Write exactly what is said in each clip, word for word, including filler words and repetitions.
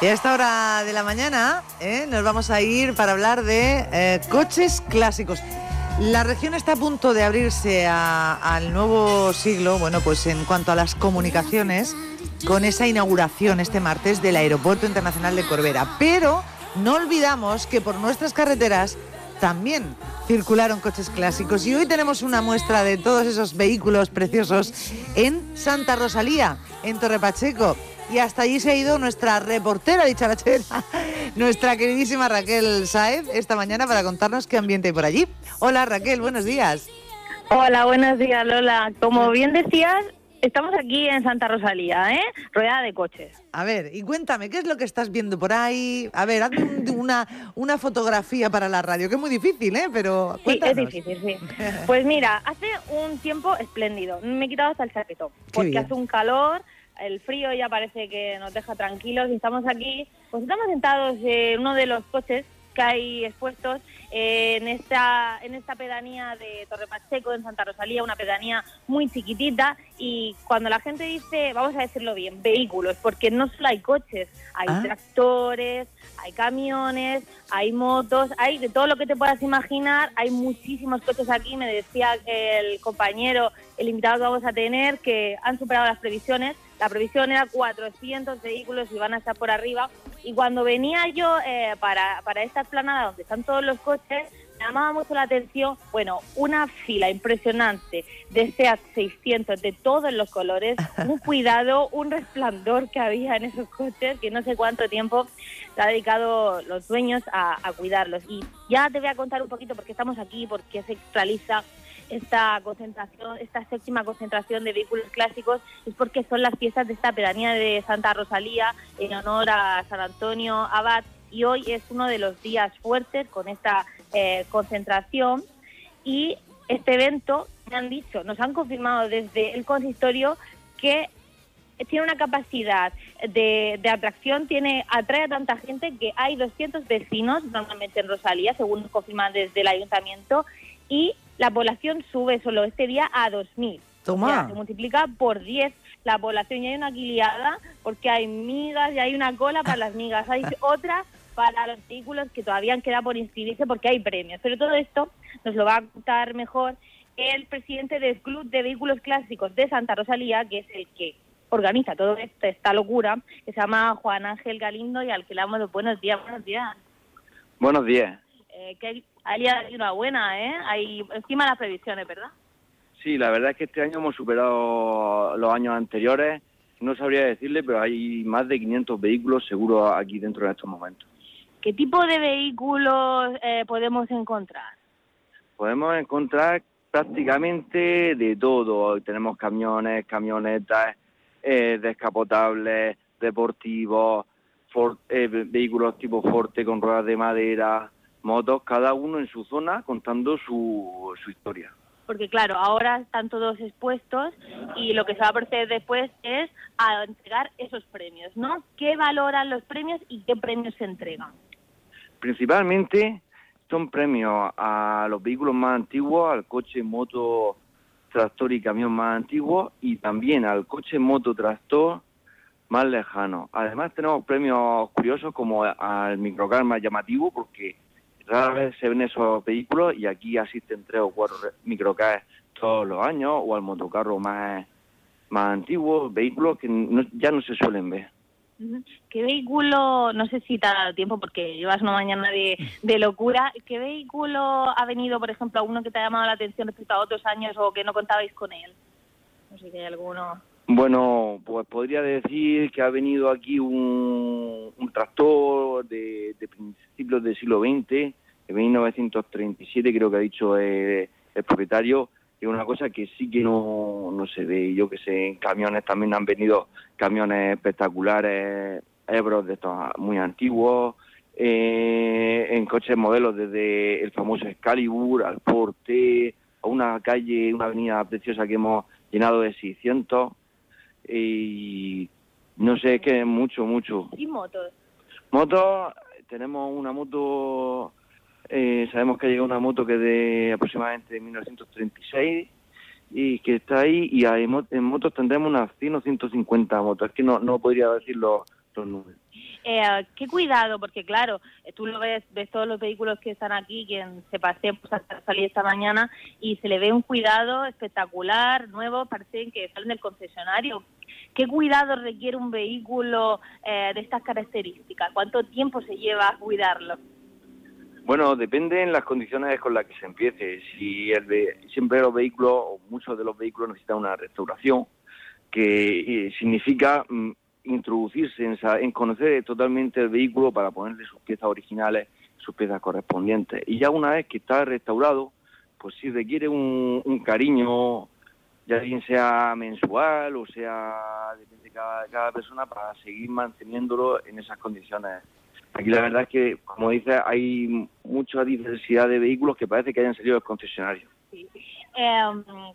Y a esta hora de la mañana ¿eh? nos vamos a ir para hablar de eh, coches clásicos. La región está a punto de abrirse a, al nuevo siglo, bueno, pues en cuanto a las comunicaciones, con esa inauguración este martes del Aeropuerto Internacional de Corbera. Pero no olvidamos que por nuestras carreteras también circularon coches clásicos y hoy tenemos una muestra de todos esos vehículos preciosos en Santa Rosalía, en Torre Pacheco. Y hasta allí se ha ido nuestra reportera dicharachera, nuestra queridísima Raquel Sáez, esta mañana para contarnos qué ambiente hay por allí. Hola Raquel, buenos días. Hola, buenos días Lola. Como bien decías, estamos aquí en Santa Rosalía, ¿eh? Rodeada de coches. A ver, y cuéntame, ¿qué es lo que estás viendo por ahí? A ver, hazme un, una, una fotografía para la radio, que es muy difícil, ¿eh? Pero cuéntanos. Sí, es difícil, sí. Pues mira, hace un tiempo espléndido. Me he quitado hasta el chaquetón, porque hace un calor. El frío ya parece que nos deja tranquilos y estamos aquí, pues estamos sentados en uno de los coches que hay expuestos en esta en esta pedanía de Torre Pacheco, en Santa Rosalía, una pedanía muy chiquitita, y cuando la gente dice, vamos a decirlo bien, vehículos, porque no solo hay coches, hay ¿Ah? tractores, hay camiones, hay motos, hay de todo lo que te puedas imaginar, hay muchísimos coches aquí. Me decía el compañero, el invitado que vamos a tener, que han superado las previsiones. La previsión era cuatrocientos vehículos y van a estar por arriba. Y cuando venía yo eh, para, para esta explanada donde están todos los coches, me llamaba mucho la atención, bueno, una fila impresionante de SEAT seiscientos de todos los colores, un cuidado, un resplandor que había en esos coches, que no sé cuánto tiempo se ha dedicado los dueños a, a cuidarlos. Y ya te voy a contar un poquito por qué estamos aquí, por qué se realiza esta concentración, esta séptima concentración de vehículos clásicos. Es porque son las fiestas de esta pedanía de Santa Rosalía en honor a San Antonio Abad, y hoy es uno de los días fuertes con esta eh, concentración. Y este evento, me han dicho, nos han confirmado desde el consistorio que tiene una capacidad de, de atracción, tiene atrae a tanta gente que hay doscientos vecinos normalmente en Rosalía, según nos confirman desde el ayuntamiento, y la población sube solo este día a dos mil. Toma. O sea, se multiplica por diez la población, y hay una guiliada porque hay migas y hay una cola para las migas, hay otra para los vehículos que todavía han quedado por inscribirse porque hay premios. Pero todo esto nos lo va a contar mejor el presidente del Club de Vehículos Clásicos de Santa Rosalía, que es el que organiza todo esto, esta locura, que se llama Juan Ángel Galindo, y al que le damos los buenos días. Buenos días. Buenos días. Eh, que hay, hay una buena, ¿eh? Hay encima las previsiones, ¿verdad? Sí, la verdad es que este año hemos superado los años anteriores. No sabría decirle, pero hay más de quinientos vehículos seguros aquí dentro en estos momentos. ¿Qué tipo de vehículos eh, podemos encontrar? Podemos encontrar prácticamente de todo. Tenemos camiones, camionetas, eh, descapotables, deportivos, for, eh, vehículos tipo Forte con ruedas de madera, motos, cada uno en su zona contando su, su historia. Porque claro, ahora están todos expuestos y lo que se va a proceder después es a entregar esos premios, ¿no? ¿Qué valoran los premios y qué premios se entregan? Principalmente son premios a los vehículos más antiguos, al coche, moto, tractor y camión más antiguo, y también al coche, moto, tractor más lejano. Además tenemos premios curiosos como al microcar más llamativo, porque rara vez se ven esos vehículos y aquí asisten tres o cuatro microcars todos los años, o al motocarro más, más antiguo, vehículos que no, ya no se suelen ver. ¿Qué vehículo, no sé si te ha dado tiempo porque llevas una mañana de, de locura, qué vehículo ha venido, por ejemplo, a uno que te ha llamado la atención respecto a otros años o que no contabais con él? No sé si hay alguno. Bueno, pues podría decir que ha venido aquí un, un tractor de, de principios del siglo veinte, de mil novecientos treinta y siete, creo que ha dicho el, el propietario, que es una cosa que sí que no, no se ve. Yo que sé, en camiones también han venido camiones espectaculares, Ebros de estos muy antiguos, eh, en coches modelos desde el famoso Excalibur al Forte, a una calle, una avenida preciosa que hemos llenado de seiscientos. Y no sé, es que es mucho, mucho. ¿Y motos? Motos, tenemos una moto, eh, sabemos que ha llegado una moto que es de aproximadamente mil novecientos treinta y seis y que está ahí, y en motos tendremos unas cien o ciento cincuenta motos, es que no, no podría decir los, los números. Eh, qué cuidado, porque claro, tú lo ves, ves todos los vehículos que están aquí, quien se pasea pues, hasta salir esta mañana, y se le ve un cuidado espectacular, nuevo, parece que salen del concesionario. ¿Qué cuidado requiere un vehículo eh, de estas características? ¿Cuánto tiempo se lleva a cuidarlo? Bueno, depende en las condiciones con las que se empiece. Si el ve- siempre los vehículos, o muchos de los vehículos necesitan una restauración, que eh, significa mm, introducirse en, en conocer totalmente el vehículo para ponerle sus piezas originales, sus piezas correspondientes. Y ya una vez que está restaurado, pues sí requiere un, un cariño, ya bien sea mensual o sea depende de cada, cada persona, para seguir manteniéndolo en esas condiciones. Aquí la verdad es que, como dices, hay mucha diversidad de vehículos que parece que hayan salido del concesionario. Sí. Eh,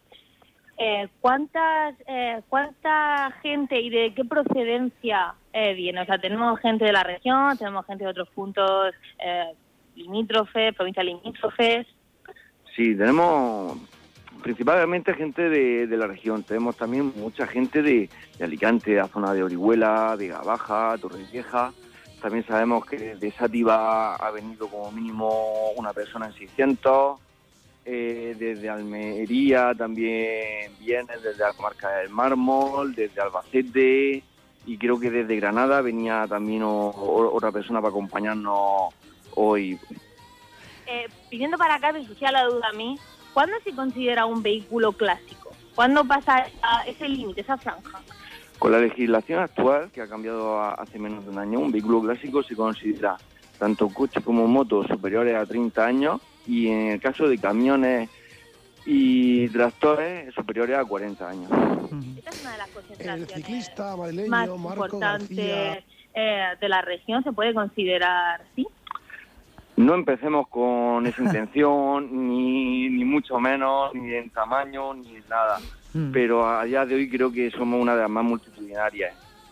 eh, ¿cuántas, eh, ¿Cuánta gente y de qué procedencia eh, viene? O sea, tenemos gente de la región, tenemos gente de otros puntos eh, limítrofes, provincias limítrofes. Sí, tenemos principalmente gente de, de la región. Tenemos también mucha gente de, de Alicante, de la zona de Orihuela, de Gavaja, Torrevieja. También sabemos que de Sátiva ha venido como mínimo una persona en seiscientos. Eh, desde Almería también viene, desde la comarca del Mármol, desde Albacete, y creo que desde Granada venía también o, o, otra persona para acompañarnos hoy. Eh, viniendo para acá me surgía la duda a mí, ¿cuándo se considera un vehículo clásico? ¿Cuándo pasa a ese límite, esa franja? Con la legislación actual, que ha cambiado hace menos de un año, un vehículo clásico se considera tanto coche como moto superiores a treinta años, y en el caso de camiones y tractores superiores a cuarenta años. Esta es una de las concentraciones el ciclista madrileño, más Marco importantes eh, de la región, ¿se puede considerar así? No empecemos con esa intención, ni, ni mucho menos, ni en tamaño, ni en nada. Mm. Pero a día de hoy creo que somos una de las más multitudinarias.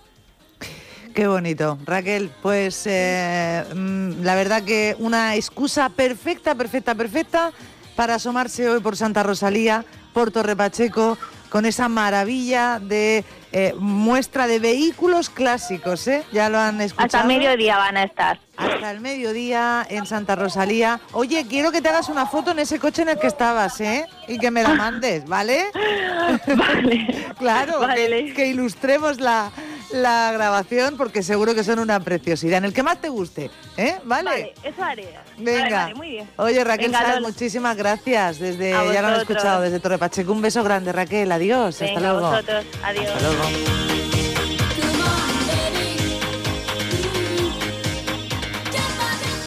Qué bonito, Raquel. Pues eh, la verdad que una excusa perfecta, perfecta, perfecta para asomarse hoy por Santa Rosalía, por Torre Pacheco, con esa maravilla de eh, muestra de vehículos clásicos, ¿eh? Ya lo han escuchado. Hasta el mediodía van a estar. Hasta el mediodía en Santa Rosalía. Oye, quiero que te hagas una foto en ese coche en el que estabas, ¿eh? Y que me la mandes, ¿vale? Vale. Claro, vale. Que, que ilustremos la, la grabación, porque seguro que son una preciosidad. En el que más te guste, ¿eh? ¿Vale? Vale, eso haré. Venga. Vale, vale, muy bien. Oye, Raquel Venga, Sáenz, muchísimas gracias. Desde, a ya lo han vosotros. escuchado, desde Torre Pacheco. Un beso grande, Raquel. Adiós. Venga, hasta luego. A vosotros. Adiós. Hasta luego.